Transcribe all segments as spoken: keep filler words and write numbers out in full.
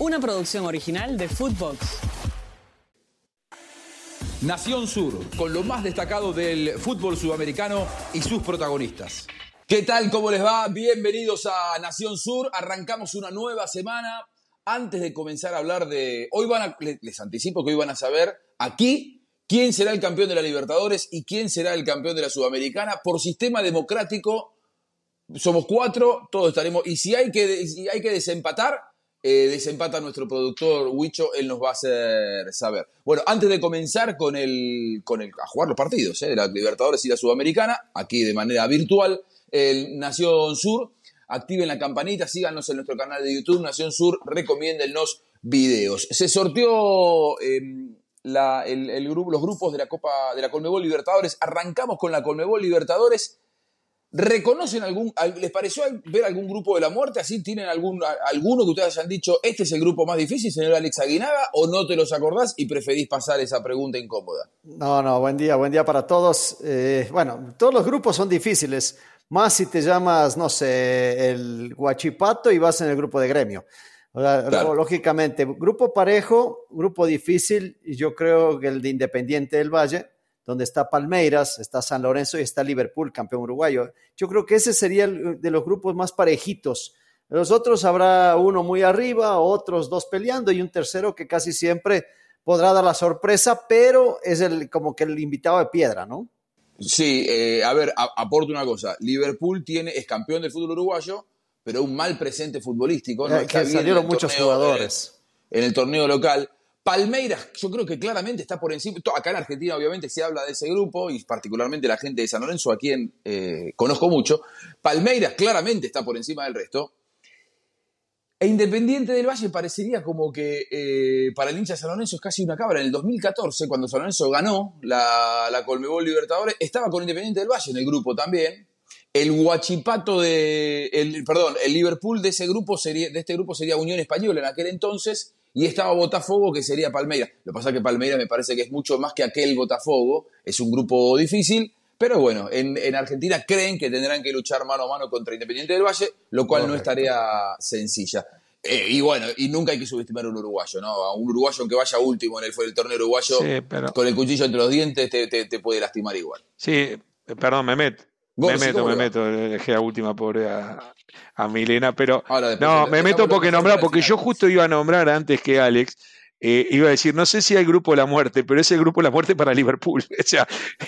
una producción original de Footbox. Nación Sur, con lo más destacado del fútbol sudamericano y sus protagonistas. ¿Qué tal? ¿Cómo les va? Bienvenidos a Nación Sur. Arrancamos una nueva semana. Antes de comenzar a hablar de... Hoy van a... Les anticipo que hoy van a saber aquí quién será el campeón de la Libertadores y quién será el campeón de la Sudamericana. Por sistema democrático, somos cuatro, todos estaremos... Y si hay que, si hay que desempatar... Eh, desempata nuestro productor Huicho, él nos va a hacer saber. Bueno, antes de comenzar con el, con el, a jugar los partidos eh, de la Libertadores y la Sudamericana, aquí de manera virtual, el Nación Sur, activen la campanita, síganos en nuestro canal de YouTube, Nación Sur, recomiéndennos videos. Se sorteó eh, la, el, el grupo, los grupos de la Copa de la Conmebol Libertadores. Arrancamos con la Conmebol Libertadores. ¿Reconocen algún, les pareció ver algún grupo de la muerte? ¿Así tienen algún, alguno que ustedes hayan dicho, este es el grupo más difícil, señor Alex Aguinaga, o no te los acordás y preferís pasar esa pregunta incómoda? No, no, buen día, buen día para todos. Eh, bueno, todos los grupos son difíciles, más si te llamas, no sé, el Huachipato y vas en el grupo de Gremio. O sea, claro. Lógicamente, grupo parejo, grupo difícil, y yo creo que el de Independiente del Valle, donde está Palmeiras, está San Lorenzo y está Liverpool, campeón uruguayo. Yo creo que ese sería el de los grupos más parejitos. Los otros habrá uno muy arriba, otros dos peleando y un tercero que casi siempre podrá dar la sorpresa, pero es el, como que el invitado de piedra, ¿no? Sí, eh, a ver, a, aporto una cosa. Liverpool tiene, es campeón del fútbol uruguayo, pero un mal presente futbolístico. ¿No? Eh, que salieron muchos torneo, jugadores. En el, en el torneo local. Palmeiras, yo creo que claramente está por encima. Acá en Argentina, obviamente, se habla de ese grupo y particularmente la gente de San Lorenzo, a quien eh, conozco mucho. Palmeiras claramente está por encima del resto. E Independiente del Valle parecería como que eh, para el hincha de San Lorenzo es casi una cabra. En el dos mil catorce, cuando San Lorenzo ganó la, la Conmebol Libertadores, estaba con Independiente del Valle en el grupo también. El Huachipato de... El, perdón, el Liverpool de ese grupo sería, de este grupo sería Unión Española en aquel entonces. Y estaba Botafogo, que sería Palmeiras. Lo que pasa es que Palmeiras me parece que es mucho más que aquel Botafogo. Es un grupo difícil, pero bueno, en, en Argentina creen que tendrán que luchar mano a mano contra Independiente del Valle, lo cual Correcto. No es tarea sencilla. Eh, y bueno, y nunca hay que subestimar a un uruguayo, ¿no? A un uruguayo que vaya último en el, el torneo uruguayo, sí, pero... con el cuchillo entre los dientes, te, te, te puede lastimar igual. Sí, perdón, me meto. Me meto, me meto, dejé a última pobre a, a Milena, pero Ahora, no, me meto porque nombrar, porque yo justo iba a nombrar antes que Alex, eh, iba a decir, no sé si hay grupo de la muerte, pero es el grupo de la muerte para Liverpool, o sea,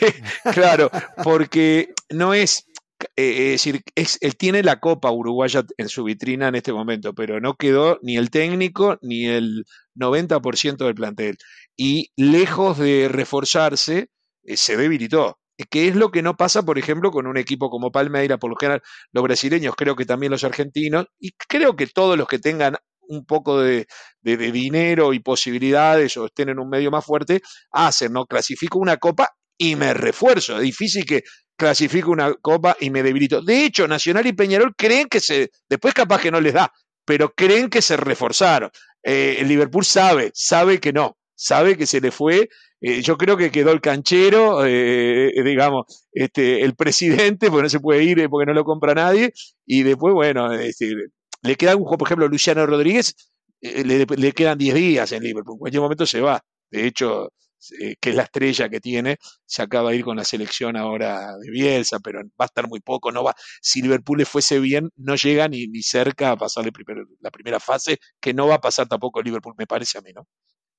claro, porque no es, eh, es decir, es, él tiene la Copa Uruguaya en su vitrina en este momento, pero no quedó ni el técnico ni el noventa por ciento del plantel, y lejos de reforzarse, eh, se debilitó. Que es lo que no pasa, por ejemplo, con un equipo como Palmeiras, por lo general los brasileños, creo que también los argentinos, y creo que todos los que tengan un poco de, de, de dinero y posibilidades o estén en un medio más fuerte, hacen, ¿no? Clasifico una copa y me refuerzo. Es difícil que clasifique una copa y me debilito. De hecho, Nacional y Peñarol creen que se, después capaz que no les da, pero creen que se reforzaron. Eh, el Liverpool sabe, sabe que no, sabe que se le fue. Eh, yo creo que quedó el canchero, eh, digamos, este, el presidente, porque no se puede ir porque no lo compra nadie, y después, bueno, este, le queda un juego, por ejemplo, Luciano Rodríguez, eh, le, le quedan diez días en Liverpool, en cualquier momento se va. De hecho, eh, que es la estrella que tiene, se acaba de ir con la selección ahora de Bielsa, pero va a estar muy poco, no va. Si Liverpool le fuese bien, no llega ni, ni cerca a pasar primer, la primera fase, que no va a pasar tampoco Liverpool, me parece a mí, ¿no?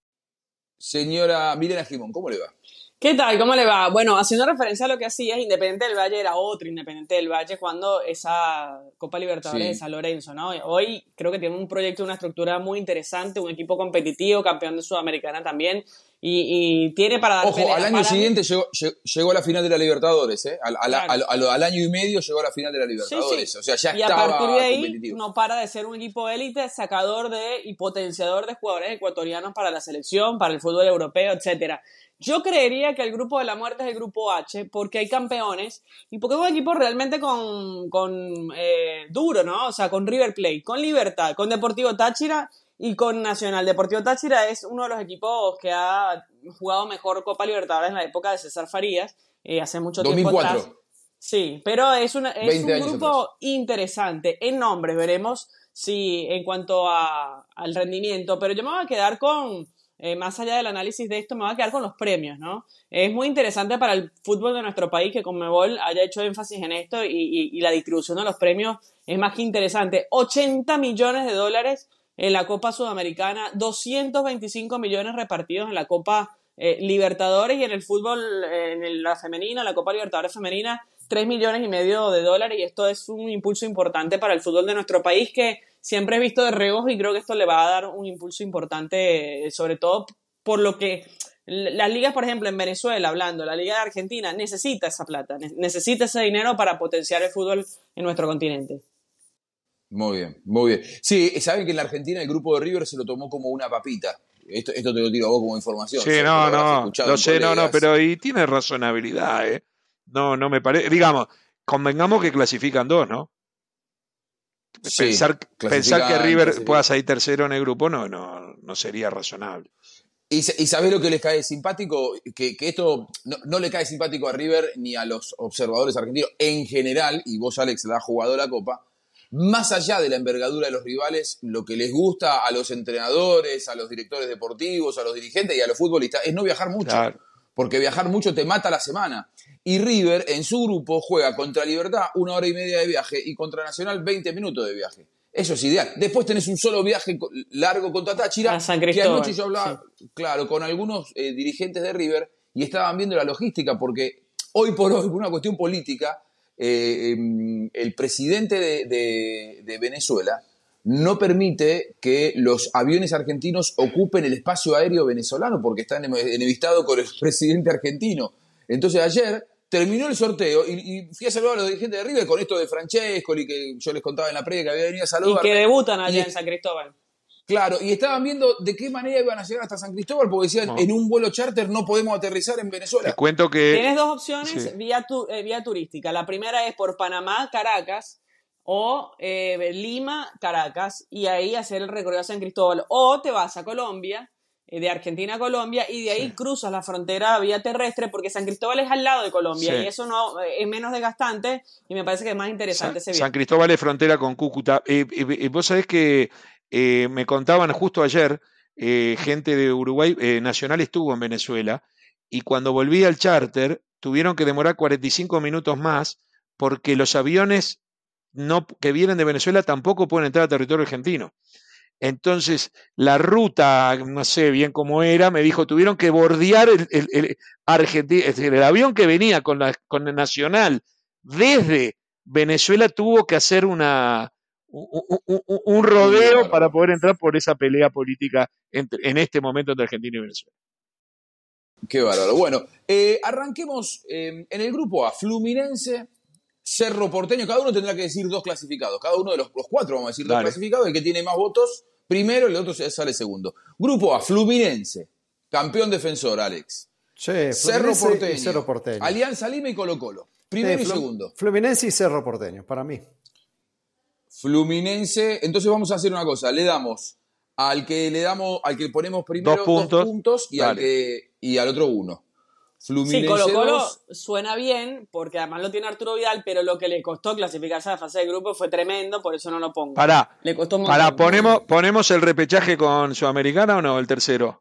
Señora Milena Gimón, ¿cómo le va? ¿Qué tal? ¿Cómo le va? Bueno, haciendo referencia a lo que hacías, Independiente del Valle era otro Independiente del Valle cuando esa Copa Libertadores sí. de San Lorenzo, ¿no? Hoy creo que tiene un proyecto, una estructura muy interesante, un equipo competitivo, campeón de Sudamericana también, y, y tiene para dar Ojo, pelea. al año para siguiente llegó, llegó a la final de la Libertadores, ¿eh? Al, claro. al, al, al año y medio llegó a la final de la Libertadores, sí, sí. O sea, ya y estaba a partir de ahí competitivo. No para de ser un equipo élite, sacador de y potenciador de jugadores ecuatorianos para la selección, para el fútbol europeo, etcétera. Yo creería que el grupo de la muerte es el grupo H, porque hay campeones y porque es un equipo realmente con, con eh, duro, ¿no? O sea, con River Plate, con Libertad, con Deportivo Táchira y con Nacional. Deportivo Táchira es uno de los equipos que ha jugado mejor Copa Libertadores en la época de César Farías, eh, hace mucho dos mil cuatro. tiempo atrás. Sí, pero es, una, es un grupo atrás. interesante. En nombres veremos sí, en cuanto a, al rendimiento, pero yo me voy a quedar con, eh, más allá del análisis de esto, me voy a quedar con los premios, ¿no? Es muy interesante para el fútbol de nuestro país que Conmebol haya hecho énfasis en esto y, y, y la distribución de los premios es más que interesante. ochenta millones de dólares en la Copa Sudamericana, doscientos veinticinco millones repartidos en la Copa eh, Libertadores y en el fútbol, eh, en la femenina, la Copa Libertadores femenina, tres millones y medio de dólares, y esto es un impulso importante para el fútbol de nuestro país que siempre he visto de reojo y creo que esto le va a dar un impulso importante, sobre todo por lo que las ligas, por ejemplo, en Venezuela, hablando, la Liga de Argentina necesita esa plata, necesita ese dinero para potenciar el fútbol en nuestro continente. Muy bien, muy bien. Sí, saben que en la Argentina el grupo de River se lo tomó como una papita. Esto, esto te lo tiro a vos como información. Sí, no, no, lo sé, no, no, pero y tiene razonabilidad, ¿eh? No, no me parece. Digamos, convengamos que clasifican dos, ¿no? Sí, pensar, pensar que River pueda salir tercero en el grupo no, no, no sería razonable. ¿Y, y sabés lo que les cae simpático? Que, que esto no, no le cae simpático a River ni a los observadores argentinos en general, y vos, Alex, la has jugado la Copa. Más allá de la envergadura de los rivales, lo que les gusta a los entrenadores, a los directores deportivos, a los dirigentes y a los futbolistas es no viajar mucho. Claro. Porque viajar mucho te mata la semana. Y River, en su grupo, juega contra Libertad una hora y media de viaje y contra Nacional veinte minutos de viaje. Eso es ideal. Después tenés un solo viaje largo contra Táchira. A San Cristóbal. Que anoche yo hablaba, sí. claro, con algunos eh, dirigentes de River y estaban viendo la logística porque hoy por hoy, por una cuestión política, Eh, eh, el presidente de, de, de Venezuela no permite que los aviones argentinos ocupen el espacio aéreo venezolano porque está enemistado con el presidente argentino. Entonces ayer terminó el sorteo y, y fui a saludar a los dirigentes de River con esto de Francescoli, que yo les contaba en la previa que había venido a saludar. Y que debutan allá y, en San Cristóbal. Claro, y estaban viendo de qué manera iban a llegar hasta San Cristóbal, porque decían, no. en un vuelo charter no podemos aterrizar en Venezuela. Te cuento que... Tienes dos opciones sí. vía, tu, eh, vía turística. La primera es por Panamá, Caracas, o eh, Lima, Caracas, y ahí hacer el recorrido a San Cristóbal. O te vas a Colombia, eh, de Argentina a Colombia, y de ahí sí. cruzas la frontera vía terrestre, porque San Cristóbal es al lado de Colombia, sí. y eso no eh, es menos desgastante, y me parece que es más interesante San, ese viaje. San Cristóbal es frontera con Cúcuta. Eh, eh, vos sabés que Eh, me contaban justo ayer, eh, gente de Uruguay, eh, Nacional estuvo en Venezuela, y cuando volvía al charter tuvieron que demorar cuarenta y cinco minutos más porque los aviones no, que vienen de Venezuela tampoco pueden entrar a territorio argentino. Entonces, la ruta, no sé bien cómo era, me dijo, tuvieron que bordear el, el, el, Argentina, es decir, el avión que venía con, la, con el Nacional desde Venezuela tuvo que hacer una... Un, un, un rodeo para poder entrar por esa pelea política entre, en este momento entre Argentina y Venezuela. Qué bárbaro. Bueno, eh, arranquemos eh, en el grupo A. Fluminense, Cerro Porteño. Cada uno tendrá que decir dos clasificados. Cada uno de los, los cuatro vamos a decir dos Dale. clasificados. El que tiene más votos primero, el otro sale segundo. Grupo A. Fluminense, campeón defensor, Alex. Sí, Cerro Porteño, y Cerro Porteño. Alianza Lima y Colo Colo. Primero sí, y segundo. Fluminense y Cerro Porteño, para mí. Fluminense, entonces vamos a hacer una cosa, le damos al que le damos, al que ponemos primero dos puntos, dos puntos y, al que, y al otro uno. Fluminense sí, Colo Colo dos. Suena bien, porque además lo tiene Arturo Vidal, pero lo que le costó clasificarse a la fase de grupo fue tremendo, por eso no lo pongo. Pará, le costó un pará, ponemos, ¿ponemos el repechaje con Sudamericana o no, el tercero?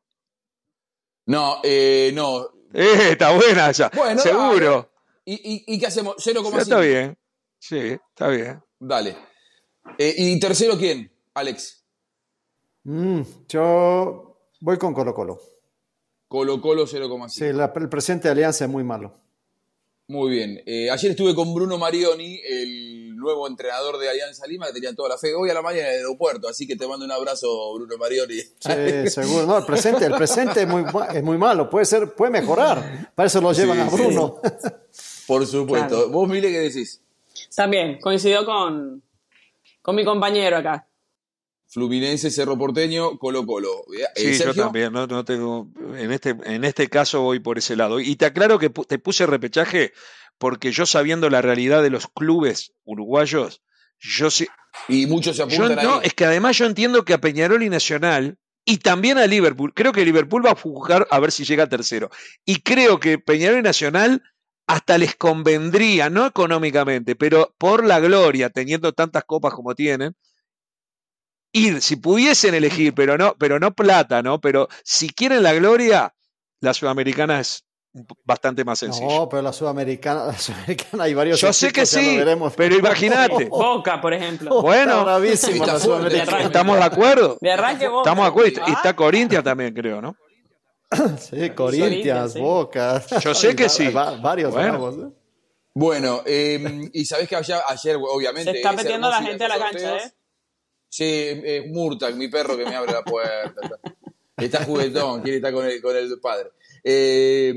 No, eh, no. Eh, está buena esa, bueno, seguro. ¿Y, y, ¿Y qué hacemos? cero coma cinco. Sí, está bien, sí, está bien. Dale. Eh, ¿Y tercero quién, Alex? Mm, yo voy con Colo Colo. Colo Colo cero coma cinco. Sí, la, el presente de Alianza es muy malo. Muy bien. Eh, ayer estuve con Bruno Marioni, el nuevo entrenador de Alianza Lima, que tenía toda la fe. Hoy a la mañana en el aeropuerto, así que te mando un abrazo, Bruno Marioni. Sí, seguro. No, el presente, el presente es muy, es muy malo. Puede ser, puede mejorar. Para eso lo llevan sí, a Bruno. Sí. Por supuesto. Claro. ¿Vos, Mile, qué decís? También, coincidió con... Con mi compañero acá. Fluminense, Cerro Porteño, Colo Colo. Sí, ¿Sergio? Yo también, no, no tengo, en este, en este caso voy por ese lado. Y te aclaro que te puse repechaje porque yo sabiendo la realidad de los clubes uruguayos, yo sí. Y muchos se apuntan yo, ahí. No, es que además yo entiendo que a Peñarol y Nacional, y también a Liverpool, creo que Liverpool va a jugar a ver si llega tercero. Y creo que Peñarol y Nacional hasta les convendría, no económicamente, pero por la gloria, teniendo tantas copas como tienen, ir, si pudiesen elegir, pero no, pero no plata, ¿no? Pero si quieren la gloria, la Sudamericana es bastante más sencillo. No, pero la Sudamericana, la Sudamericana hay varios. Yo sé que sí, pero imagínate. Boca, por ejemplo. Bueno, está la Sudamericana. Estamos de acuerdo. De arranque Boca. Estamos de acuerdo. Y está Corinthians también, creo, ¿no? Sí, Corinthians, sí. Boca. Yo sé que sí. Varios bueno. bravos, ¿eh? Bueno, eh, y sabés que ayer, ayer obviamente. Se está metiendo la gente a la cancha, ¿eh? Sí, es Murtag, mi perro que me abre la puerta. Está, está juguetón, quiere estar con el, con el padre. Eh,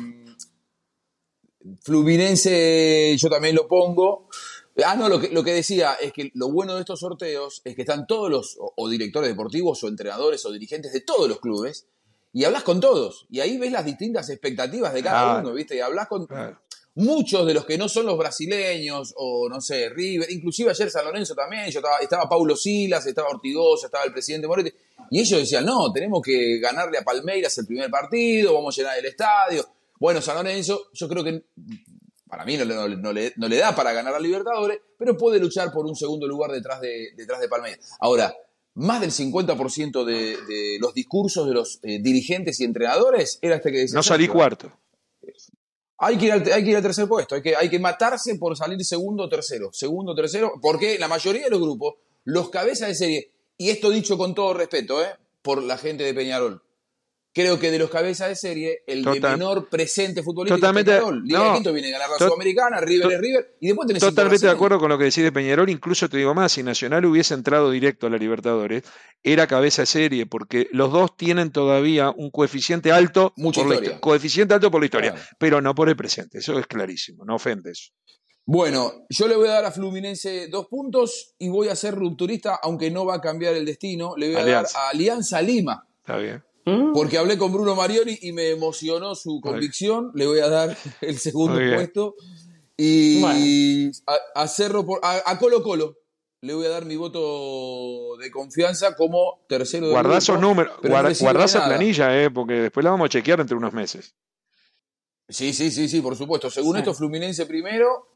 Fluminense, yo también lo pongo. Ah, no, lo que, lo que decía es que lo bueno de estos sorteos es que están todos los, o, o directores deportivos, o entrenadores, o dirigentes de todos los clubes, y hablas con todos. Y ahí ves las distintas expectativas de cada ah, uno, ¿viste? Y hablas con. Claro. Muchos de los que no son los brasileños, o no sé, River, inclusive ayer San Lorenzo también, yo estaba, estaba Paulo Silas, estaba Ortigosa, estaba el presidente Moretti, y ellos decían, no, tenemos que ganarle a Palmeiras el primer partido, vamos a llenar el estadio. Bueno, San Lorenzo, yo creo que para mí no, no, no, le, no le da para ganar a Libertadores, pero puede luchar por un segundo lugar detrás de, detrás de Palmeiras. Ahora, más del cincuenta por ciento de, de los discursos de los eh, dirigentes y entrenadores era este que decía... No salí cuarto. Hay que, ir al, hay que ir al tercer puesto, hay que, hay que matarse por salir segundo o tercero, segundo o tercero, porque la mayoría de los grupos, los cabezas de serie, y esto dicho con todo respeto, ¿eh? Por la gente de Peñarol, creo que de los cabezas de serie, el Total. de menor presente futbolístico Totalmente, es Peñarol. Liga no, de Quinto viene a ganar la to, Sudamericana, River es River, y después tenés Totalmente de acuerdo con lo que decís de Peñarol, incluso te digo más, si Nacional hubiese entrado directo a la Libertadores, era cabeza de serie, porque los dos tienen todavía un coeficiente alto, Mucha por historia. La, coeficiente alto por la historia, claro. pero no por el presente, eso es clarísimo, no ofende eso. Bueno, yo le voy a dar a Fluminense dos puntos y voy a ser rupturista, aunque no va a cambiar el destino, le voy a Alianza. dar a Alianza Lima. Está bien. Porque hablé con Bruno Marioni y me emocionó su convicción. Le voy a dar el segundo puesto. Y bueno. a, a Cerro por, a, a Colo Colo le voy a dar mi voto de confianza como tercero de Guardá esos números, guarda, no guardá esa planilla, eh, porque después la vamos a chequear entre unos meses. Sí, sí, sí, sí, por supuesto. Según sí. esto, Fluminense primero,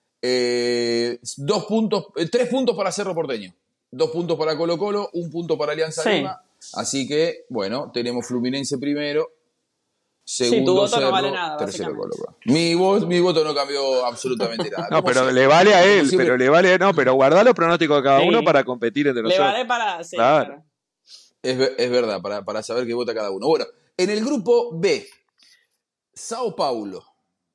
eh, dos puntos, eh, tres puntos para Cerro Porteño, dos puntos para Colo Colo, un punto para Alianza sí. Lima. Así que, bueno, tenemos Fluminense primero, segundo sí, tu voto Cerro, no vale nada, tercero Colo Colo. Mi voto, mi voto no cambió absolutamente nada. No, pero siempre? le vale a él, pero le vale, no, pero guardá los pronósticos de cada sí. uno para competir entre nosotros. Le vale para, sí, claro. Para. Es, es verdad, para, para saber qué vota cada uno. Bueno, en el grupo B, Sao Paulo,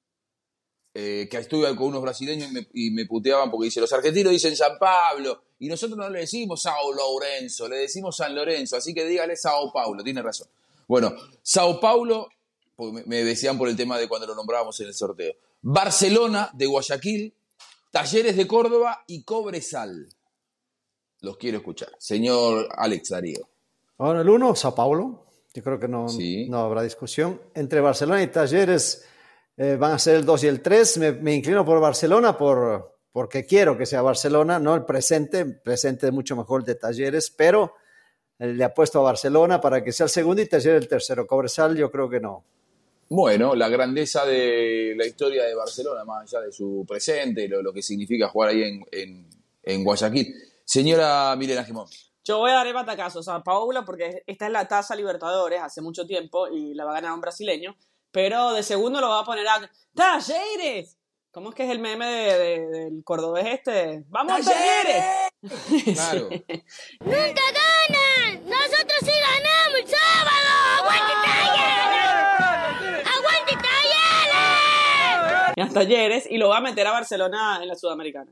eh, que estuve con unos brasileños y me, y me puteaban porque dice, los argentinos dicen San Pablo, y nosotros no le decimos Sao Lourenço, le decimos San Lorenzo, así que dígale Sao Paulo, tiene razón. Bueno, Sao Paulo, porque me decían por el tema de cuando lo nombrábamos en el sorteo. Barcelona de Guayaquil, Talleres de Córdoba y Cobresal. Los quiero escuchar. Señor Alex Darío. Ahora el uno, Sao Paulo. Yo creo que no, sí. no habrá discusión. Entre Barcelona y Talleres eh, van a ser el dos y el tres. Me, me inclino por Barcelona por... porque quiero que sea Barcelona, no el presente, el presente es mucho mejor de Talleres, pero le apuesto a Barcelona para que sea el segundo y Talleres el tercero. Cobresal yo creo que no. Bueno, la grandeza de la historia de Barcelona, más allá de su presente, lo, lo que significa jugar ahí en, en, en Guayaquil. Señora Milena Gemón. Yo voy a dar el batacazo a Sao Paulo porque esta es la taza Libertadores hace mucho tiempo y la va a ganar un brasileño, pero de segundo lo va a poner a Talleres. ¿Cómo es que es el meme de, de, del cordobés este? ¡Vamos, Talleres! Claro. Sí. ¡Nunca ganan! ¡Nosotros sí ganamos el sábado! ¡Aguante Talleres! ¡Aguante Talleres! Y a Talleres, y lo va a meter a Barcelona en la Sudamericana.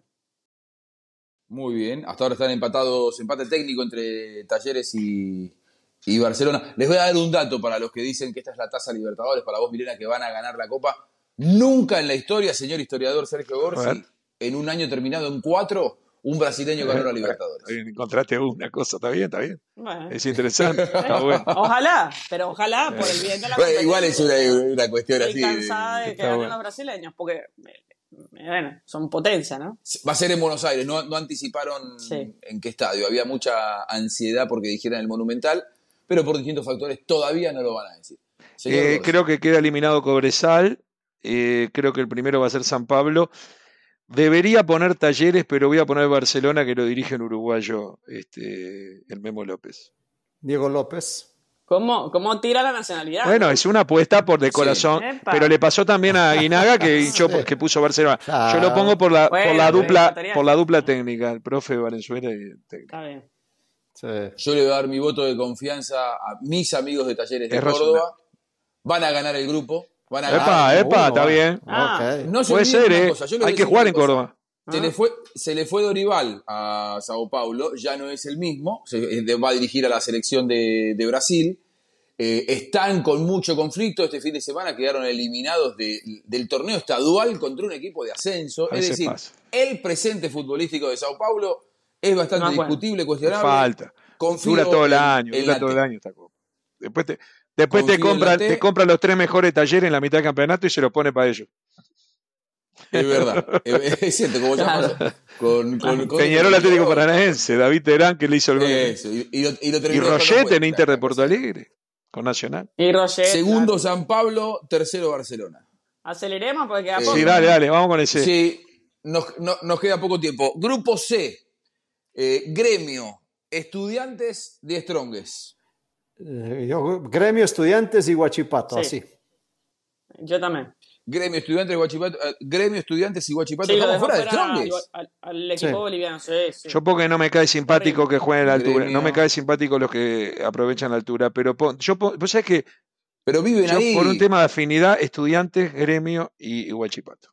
Muy bien. Hasta ahora están empatados, empate técnico entre Talleres y, y Barcelona. Les voy a dar un dato para los que dicen que esta es la taza Libertadores, para vos, Milena, que van a ganar la Copa. Nunca en la historia, señor historiador Sergio Gorsi, en un año terminado en cuatro, un brasileño ganó la Libertadores. Encontraste una cosa, está bien, está bien. Bueno. Es interesante. Está bueno. Ojalá, pero ojalá, por el bien de la bueno, igual es una, una cuestión Estoy así. Estoy cansada de que ganen bueno. los brasileños, porque bueno, son potencia, ¿no? Va a ser en Buenos Aires, no, no anticiparon sí. en qué estadio. Había mucha ansiedad porque dijeran el Monumental, pero por distintos factores todavía no lo van a decir. Eh, creo que queda eliminado Cobresal. Eh, creo que el primero va a ser San Pablo. Debería poner Talleres, pero voy a poner Barcelona, que lo dirige en uruguayo, este, el Memo López. Diego López. ¿Cómo, ¿Cómo tira la nacionalidad? Bueno, es una apuesta por de corazón, sí. Pero le pasó también a Guinaga que, hinchó, sí. que puso Barcelona. Claro. Yo lo pongo por la, bueno, por la dupla, por la dupla técnica, el profe Valenzuela y el técnico. Está bien. Sí. Yo le voy a dar mi voto de confianza a mis amigos de Talleres de es Córdoba. Razonable. Van a ganar el grupo. Van a epa, ganar. epa, uno, está bien. Ah. Okay. No se Puede ser, eh. Hay que jugar en cosa. Córdoba. Se, Ah. le fue, se le fue Dorival a Sao Paulo, ya no es el mismo, se va a dirigir a la selección de, de Brasil. Eh, están con mucho conflicto. Este fin de semana quedaron eliminados de, del torneo estadual contra un equipo de ascenso. Es decir, pasa. el presente futbolístico de Sao Paulo es bastante no, bueno. discutible, cuestionable. Falta. Confío dura todo el en, año, en dura todo el año esta copa. Después te, después te compra, te compra los tres mejores Talleres en la mitad del campeonato y se los pone para ellos. Es verdad, es cierto, como ya pasó. Con, con, con Peñarol Atlético Paranaense, David Terán que le hizo el gol. Eso, y, y, lo, y, lo y Roget en Inter de Porto Alegre, con Nacional. Y Roget, segundo claro. San Pablo, tercero Barcelona. Aceleremos porque queda eh, poco. Sí, dale, dale, vamos con ese. Sí, nos, no, nos queda poco tiempo. Grupo C, eh, Gremio, Estudiantes de Strongest. Eh, yo, Gremio, Estudiantes y Huachipato, sí. así. Yo también. Gremio, Estudiantes y Huachipato. Uh, Gremio, Estudiantes y Huachipato. Sí, ¿Estamos fuera de fuera Strongest? Al, al equipo sí. boliviano, sí, sí. Yo porque no me cae simpático Horrible. que jueguen a la altura. Gremio. No me cae simpático los que aprovechan la altura. Pero pon, yo, pon, vos sabés que Pero viven yo, ahí. por un tema de afinidad, Estudiantes, Gremio y, y Huachipato.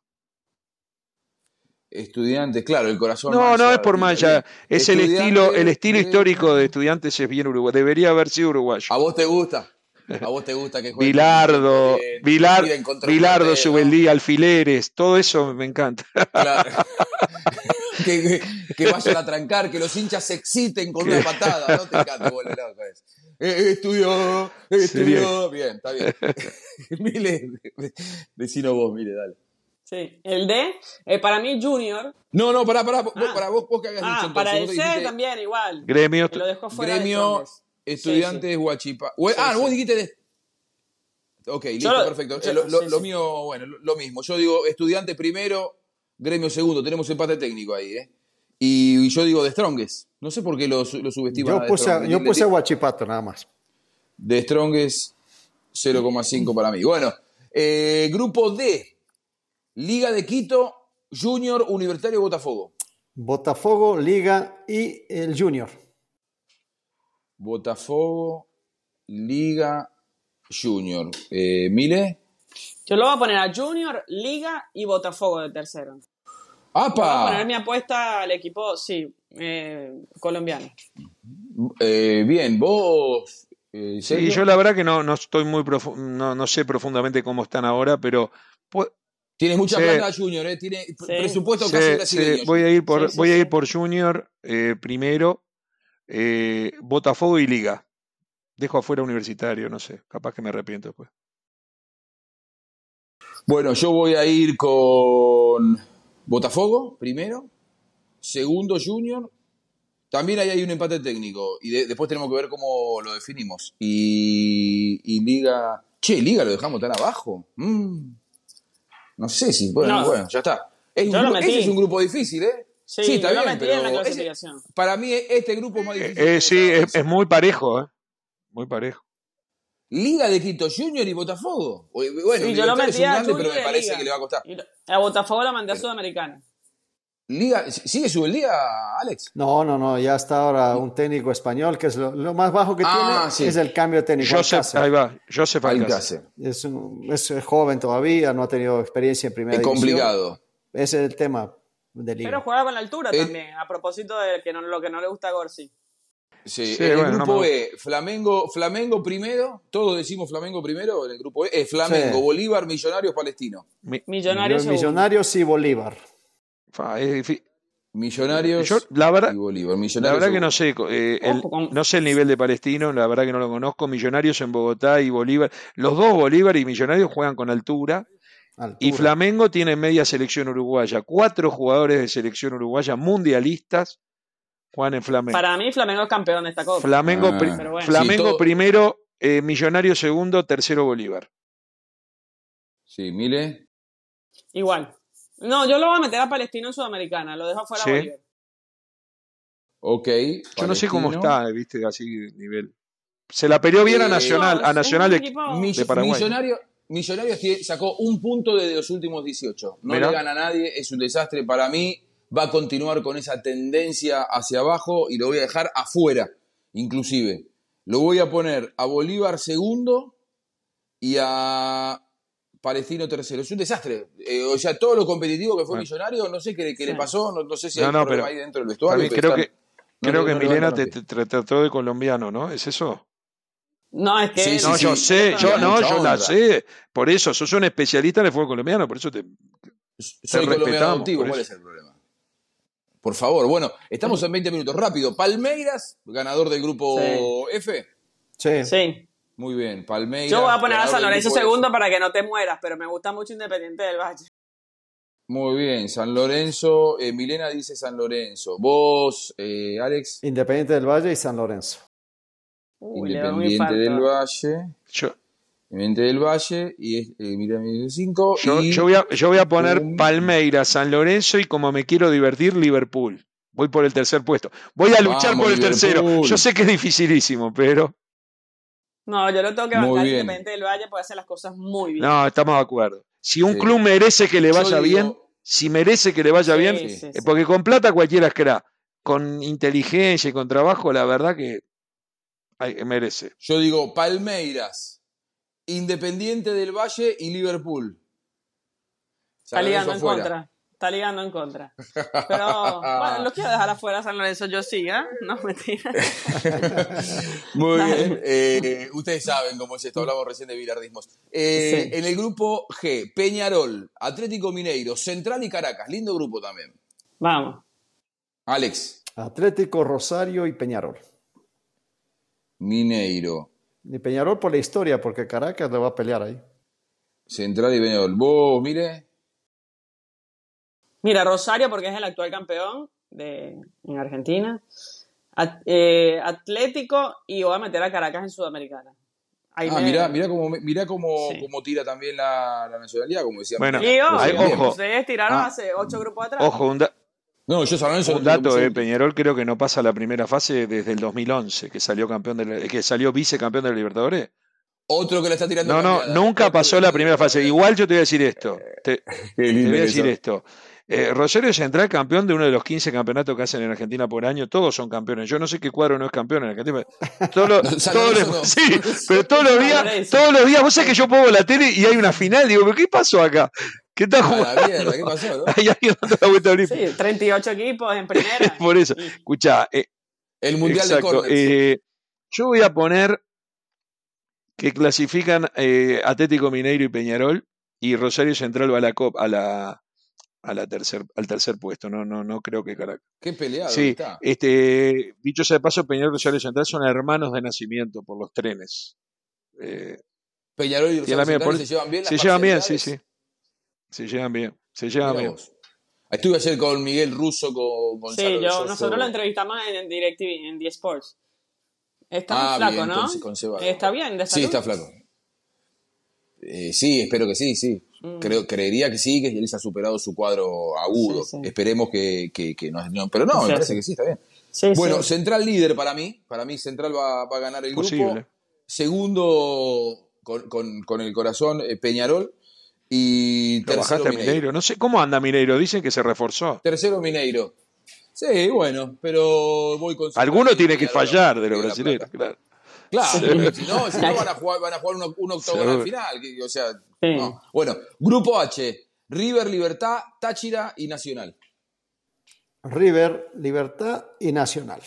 Estudiantes, claro, el corazón. No, mancha, no es por mancha. Es el estilo, el estilo de... histórico de Estudiantes es bien uruguayo. Debería haber sido uruguayo. ¿A vos te gusta? ¿A vos te gusta que juegue? Bilardo, bien, Vilar, Bilardo, portero, Subeldí, Alfileres, todo eso me encanta. Claro. que, que, que vayan a trancar, que los hinchas se exciten con una patada, ¿no? Te encanta, boludo, loco eso. Eh, estudió, estudió. Bien, está bien. Mile, decino vos, Mile, dale. Sí, el D, eh, para mí Junior. No, no, pará, pará, ah. para vos, vos que hagas ah, dicho para entonces. el C dijiste, también igual. Gremio, lo dejó fuera Gremio, de Estudiantes, sí, sí. Huachipato. Sí, ah, sí. Vos dijiste de... Ok, listo, lo, perfecto. Yo, lo, lo, sí, lo sí. mío, bueno, lo, lo mismo. Yo digo Estudiantes primero, Gremio segundo. Tenemos empate técnico ahí, ¿eh? Y, y yo digo de Strongest. No sé por qué lo, lo subestiman. Yo puse, a, yo puse a Huachipato nada más. De Strongest, cero coma cinco para mí. Bueno, eh, grupo D. Liga de Quito, Junior, Universitario, Botafogo. Botafogo, Liga y el Junior. Botafogo, Liga, Junior. Eh, ¿Mile? Yo lo voy a poner a Junior, Liga y Botafogo de tercero. ¡Apa! Voy a poner mi apuesta al equipo, sí, eh, colombiano. Eh, bien, vos... Eh, sí, yo la verdad que no, no estoy muy profu- no, no sé profundamente cómo están ahora, pero... Tiene mucha sí. plata Junior, ¿eh? Tiene sí. presupuesto sí, casi brasileño. Sí. Voy a ir por, sí, sí, voy sí. a ir por Junior eh, primero, eh, Botafogo y Liga. Dejo afuera Universitario, no sé, capaz que me arrepiento después. Bueno, yo voy a ir con Botafogo primero, segundo Junior. También ahí hay un empate técnico y de, después tenemos que ver cómo lo definimos. Y, y Liga... Che, Liga lo dejamos tan abajo. Mm. No sé si... Bueno, no. bueno ya está. Es un grupo, ese es un grupo difícil, ¿eh? Sí, sí está yo bien, lo metí pero en la clasificación. Ese, para mí este grupo es más difícil. Eh, eh, sí, es, es muy parejo, ¿eh? Muy parejo. Liga de Quito Junior y Botafogo. Bueno, sí, yo lo metí a grande, Junior pero me parece Liga. Que le va a costar. Y a Botafogo la mandé a Sudamericana. Liga, ¿sigue sube el día, Alex? No, no, no, ya está ahora un técnico español que es lo, lo más bajo que ah, tiene sí. es el cambio técnico. Joseph, ahí va, Joseph Alcácer. Es, un, es joven todavía, no ha tenido experiencia en primera es división. Es complicado. Ese es el tema de Liga. Pero juega con la altura eh, también, a propósito de que no, lo que no le gusta a Gorsi. Sí, sí, en el bueno, grupo no me... E, Flamengo, Flamengo primero, todos decimos Flamengo primero en el grupo E, eh, Flamengo, sí. Bolívar, Millonarios, Palestino. Mi, Millonarios, Millonarios y Bolívar. Fa, es difícil. Millonarios Yo, la verdad, y Bolívar. Millonarios la verdad que no sé, eh, el, no sé el nivel de Palestino, la verdad que no lo conozco. Millonarios en Bogotá y Bolívar, los dos Bolívar y Millonarios juegan con altura, altura. Y Flamengo tiene media selección uruguaya, cuatro jugadores de selección uruguaya mundialistas juegan en Flamengo. Para mí Flamengo es campeón de esta Copa. Flamengo, ah, pri bueno. Flamengo sí, todo... primero, eh, Millonarios segundo, tercero Bolívar. Sí, Mile. Igual. No, yo lo voy a meter a Palestino en Sudamericana, lo dejo afuera ¿Sí? a Bolívar. Ok. Yo Palestino. no sé cómo está, viste, así nivel. Se la peleó bien eh, a Nacional, no, a Nacional de, Mill- de Paraguay. Millonario, Millonarios tiene- sacó un punto de los últimos dieciocho. No Mirá. le gana a nadie, es un desastre. Para mí va a continuar con esa tendencia hacia abajo y lo voy a dejar afuera, inclusive. Lo voy a poner a Bolívar segundo y a Palestino tercero. Es un desastre. Eh, o sea, todo lo competitivo que fue Bueno. Millonario, no sé qué, qué Sí. le pasó, no, no sé si No, hay no, problema pero ahí dentro del vestuario. También pero creo están- que, no creo le- que no le Milena levantan te, los te- te trató de colombiano, ¿no? ¿Es eso? No, es que... Sí, sí, No, sí. yo sé, él es yo Había no, mucha yo la honra. sé. Por eso, sos un especialista en el fútbol colombiano, por eso te, Soy colombiano respetamos, adoptivo, por ¿cuál eso. es el problema? Por favor, bueno, estamos en veinte minutos, rápido. Palmeiras, ganador del grupo F. Sí. Sí. Muy bien, Palmeiras. Yo voy a poner a ganador San del Lorenzo grupo segundo F. para que no te mueras, pero me gusta mucho Independiente del Valle. Muy bien, San Lorenzo. Eh, Milena dice San Lorenzo. Vos, eh, Alex. Independiente del Valle y San Lorenzo. Uy, le da un Independiente infarto. del Valle. Yo, Independiente del Valle. Y es, eh, mira, cinco. yo, y yo, voy a, yo voy a poner un- Palmeiras, San Lorenzo y como me quiero divertir, Liverpool. Voy por el tercer puesto. Voy a luchar Vamos, por el tercero. Liverpool. Yo sé que es dificilísimo, pero No, yo lo tengo que Muy bancar bien. Independiente del Valle, puede hacer las cosas muy bien. no, estamos de acuerdo. Si un Sí. club merece que le Yo vaya digo- bien, si merece que le vaya Sí, bien, sí, eh, sí. porque con plata cualquiera es crack. Con inteligencia y con trabajo, la verdad que ay, merece. Yo digo Palmeiras, Independiente del Valle y Liverpool. Está San ligando Lorenzo en fuera. contra. Está ligando en contra. Pero, bueno, lo quiero dejar afuera San Lorenzo, yo sí, ¿eh? No, mentira. Muy Dale. bien. Eh, ustedes saben cómo es esto, hablamos recién de bilardismos. Eh, Sí. En el grupo G, Peñarol, Atlético Mineiro, Central y Caracas. Lindo grupo también. Vamos. Alex, Atlético, Rosario y Peñarol. Mineiro, Y Peñarol por la historia, porque Caracas le va a pelear ahí. Central y Peñarol. Vos, mire. Mira, Rosario, porque es el actual campeón de, en Argentina. At- eh, Atlético, y voy a meter a Caracas en Sudamericana. Ahí Ah, me- mirá, mirá cómo, mirá cómo, Sí. cómo tira también la, la nacionalidad, como decía. Bueno, Sí, obvio. Ahí, ojo. Ustedes tiraron Ah. hace ocho grupos atrás. Ojo, un, da- No, yo San Lorenzo un lo tengo dato, muy eh, segundo. Peñarol creo que no pasa la primera fase desde el dos mil once, que salió campeón de la- que salió vicecampeón de la Libertadores. Otro que le está tirando No, no, cambiada. nunca Otro pasó que la le está primera tirando fase. cambiada. Igual yo te voy a decir esto. Te, Qué te lindo voy a que decir sos. esto. Eh, Rosario Central, campeón de uno de los quince campeonatos que hacen en Argentina por año, todos son campeones. Yo no sé qué cuadro no es campeón en Argentina. Todos los, No, San todos Lorenzo los- no. sí, pero todos los San días, Lorenzo. todos los días, vos sabés que yo pongo la tele y hay una final, digo, ¿pero qué pasó acá? ¿Qué está A jugando? la mierda, ¿qué pasó, no? Hay alguien dando la vuelta olímpica. Sí, treinta y ocho equipos en primera. Por eso, Y- escuchá, eh, El Mundial exacto. de Corners. eh, yo voy a poner que clasifican eh, Atlético Mineiro y Peñarol y Rosario Central va a la Copa, a la, a la tercer, al tercer puesto. No, no, no creo que Caracas. Qué peleado Sí, está. este, dicho sea de paso, Peñarol y Rosario Central son hermanos de nacimiento por los trenes. Eh, Peñarol y y Rosario la mía, Central por- se llevan bien. las se llevan bien, sí, parcialidades. sí. Se llevan bien, se llevan Mirá bien. vos. Estuve ayer con Miguel Russo, con Gonzalo Sí, yo, Belloso. nosotros lo entrevistamos en, en DirecTV, en D Sports. Está Ah, muy flaco, bien, ¿no? entonces, con Seba. Está bien, de Sí, salud. está flaco. Eh, sí, espero que sí, sí. Mm. Creo, creería que sí, que él se ha superado su cuadro agudo. Sí, sí. Esperemos que, que, que no, no- Pero no, me Sí, parece sí. que sí, está bien. Sí, Bueno, sí. Central líder para mí. Para mí Central va, va a ganar el grupo. Posible. Segundo, con, con, con el corazón, eh, Peñarol. Y Lo tercero bajaste a Mineiro. Mineiro. No sé cómo anda Mineiro. Dicen que se reforzó. Tercero Mineiro. Sí, bueno, pero voy con... Alguno Central y tiene que Peñarol, fallar de los de La brasileños. Plata. Claro. Claro, si no, si no van a jugar, van a jugar un, un octogonal Seguro. final. que- o sea, Sí. no. Bueno, Grupo H, River, Libertad, Táchira y Nacional. River, Libertad y Nacional.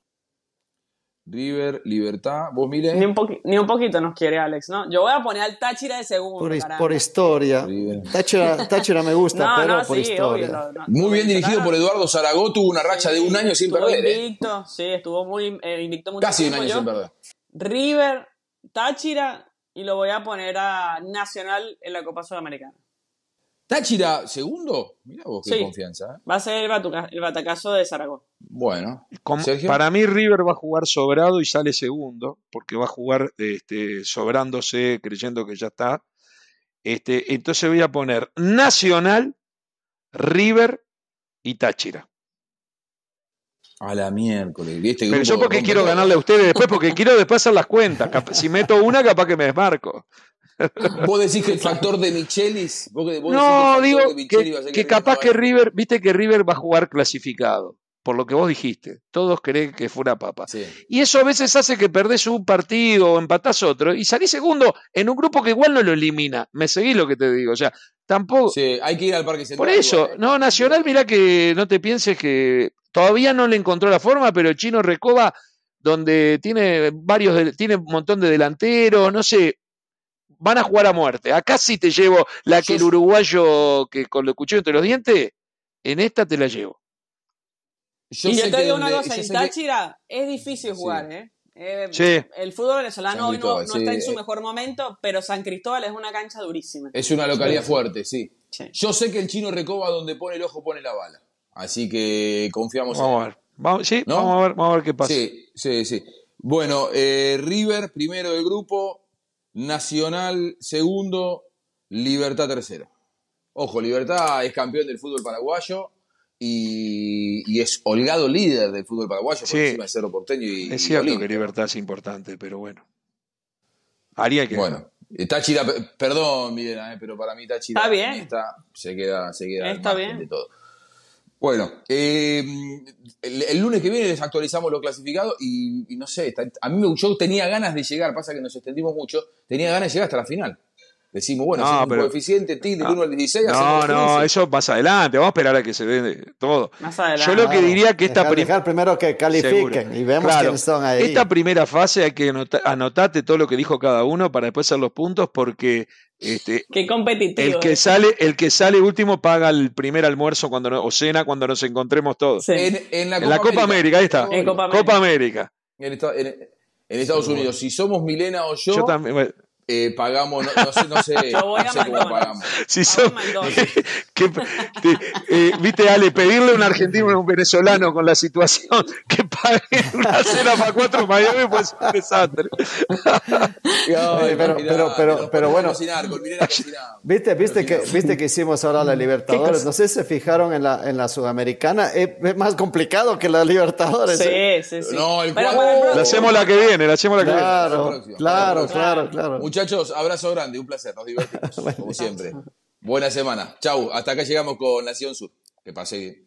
River, Libertad, vos Ni mire. un, poqui- ni un poquito nos quiere Alex, ¿no? Yo voy a poner al Táchira de segundo. Por, his- caramba. por historia. River. Táchira, Táchira me gusta, No, pero no, por sí, historia. obvio. no, no, Muy no bien me dirigido nada. por Eduardo Zaragoza, tuvo una racha de un año sin Estuvo perder. ¿eh? invicto, sí, estuvo muy eh, invicto mucho Casi un tiempo. año Yo, sin perder. River, Táchira, y lo voy a poner a Nacional en la Copa Sudamericana. Táchira, segundo. Mirá vos qué Sí. confianza. ¿eh? Va a ser el, batuca- el batacazo de Zaragoza. Bueno, Como- Sergio. para mí River va a jugar sobrado y sale segundo, porque va a jugar este, sobrándose, creyendo que ya está. Este, entonces voy a poner Nacional River y Táchira. A la miércoles. ¿Viste? Pero yo porque quiero ganarle a ustedes después, porque quiero después hacer las cuentas. Si meto una, capaz que me desmarco. ¿Vos decís que el factor de Michelis? ¿Vos, vos no, que digo que, que, que, que capaz que River, viste que River va a jugar clasificado, por lo que vos dijiste. Todos creen que fue una papa. Sí. Y eso a veces hace que perdés un partido o empatás otro y salís segundo en un grupo que igual no lo elimina. ¿Me seguís lo que te digo? O sea, tampoco... Sí, hay que ir al Parque Central. Por eso, igual, ¿eh? no, Nacional, mirá que no te pienses que... Todavía no le encontró la forma, pero el Chino Recoba, donde tiene varios, de, tiene un montón de delanteros, no sé... Van a jugar a muerte. Acá sí te llevo la que el uruguayo que con el cuchillo entre los dientes, en esta te la llevo. Yo y yo te digo una cosa, en Táchira que... es difícil jugar, sí. ¿eh? eh sí. El fútbol venezolano hoy no, no sí. está en su mejor momento, pero San Cristóbal es una cancha durísima. Es una localidad sí. fuerte, sí. sí. Yo sé que el Chino Recoba donde pone el ojo pone la bala. Así que confiamos vamos en a ver. Vamos, sí, ¿no? vamos a ver, vamos a ver qué pasa. Sí, sí, sí. Bueno, eh, River, primero del grupo. Nacional segundo, Libertad tercero. Ojo, Libertad es campeón del fútbol paraguayo y, y es holgado líder del fútbol paraguayo sí, por encima de Cerro Porteño y es cierto y que Libertad es importante, pero bueno. Haría que bueno, Táchira, perdón, Milena, eh, pero para mí Táchira está bien. Esta, se queda, se queda está bien de todo. Bueno, eh, el, el lunes que viene les actualizamos lo clasificado y, y no sé, a mí me, yo tenía ganas de llegar, pasa que nos extendimos mucho, tenía ganas de llegar hasta la final. Decimos, bueno, no, si pero, un coeficiente T del no, uno al dieciséis. No, no, eso más adelante, vamos a esperar a que se dé todo. Más adelante. Yo lo que diría que esta primera... primero que califiquen seguro. Y vemos claro, quiénes son ahí. Esta primera fase hay que anotar, anotate todo lo que dijo cada uno para después hacer los puntos porque... Este, Qué competitivo. El que, sale, el que sale último paga el primer almuerzo cuando no, o cena cuando nos encontremos todos. Sí. En, en la, Copa, en la Copa América, América, ahí está. En Copa Copa América. América. En, en, en Estados sí, Unidos. Si somos Milena o yo, yo también, bueno. eh, pagamos, no, no sé, no sé, yo voy no a sé cómo pagamos. Si son, que, que, eh, viste, Ale, pedirle a un argentino o a un venezolano con la situación que pague una cena para cuatro en Miami pues un desastre. Ay, pero, pero, pero, pero bueno, viste, viste que, viste que hicimos ahora la Libertadores. No sé si se fijaron en la, en la Sudamericana. Es, es más complicado que la Libertadores. Sí, ¿eh? sí, sí. No, el pero, cuadro, bueno, la hacemos la que viene, la hacemos la que claro, viene. Claro, claro, claro. Muchachos, abrazo grande, un placer, nos divertimos, bueno, como siempre. Buena semana. Chau, hasta acá llegamos con Nación Sur. Que pase bien.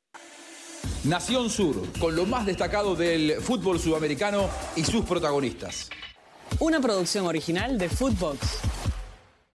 Nación Sur, con lo más destacado del fútbol sudamericano y sus protagonistas. Una producción original de Footbox.